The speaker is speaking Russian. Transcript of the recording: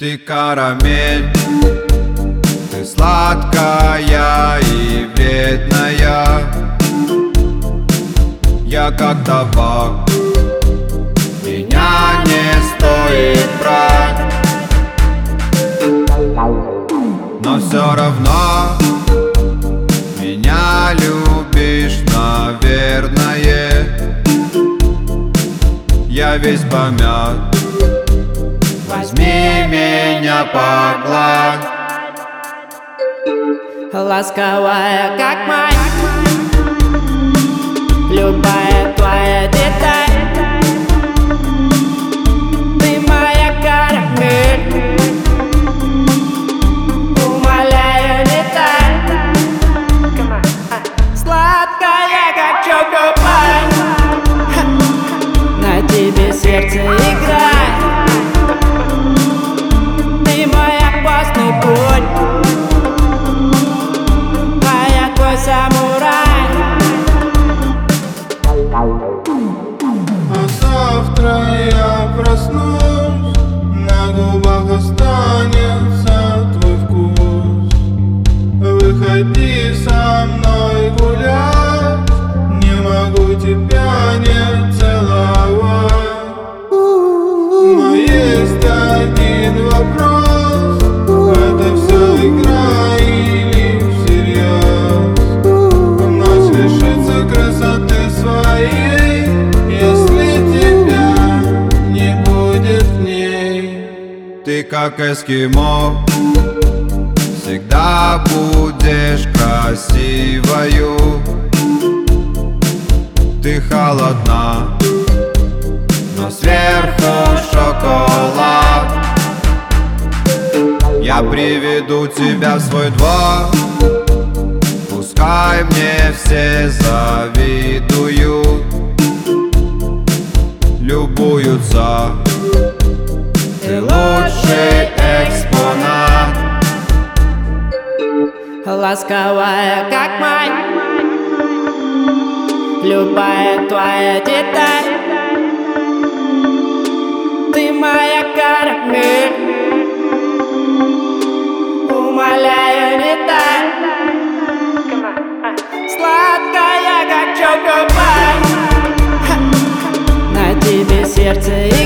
Ты карамель, ты сладкая и вредная. Я как табак, меня не стоит брать. Но все равно меня любишь, наверное. Я весь помят, возьми меня погладь. Ласковая, как мать, любая твоя деталь. Ты моя карамель, умоляю, не так. Сладкая, как чокопай, на тебе сердце играет. Ты мой опасный путь, моя твой самурай. А завтра я проснусь, на губах останется твой вкус. Выходи со мной гулять, не могу тебя не целовать. Но есть один вопрос, это все игра или всерьез? Ночь лишится красоты своей, если тебя не будет в ней. Ты как эскимо, всегда будешь красивою. Ты холодна, но сверху шоколад. Я приведу тебя в свой двор, пускай мне все завидуют, любуются. Ты лучший экспонат. Ласковая, как мать, любая твоя деталь. Ты моя карамель, умоляю, не так. Сладкая, как чокопай, на тебе сердце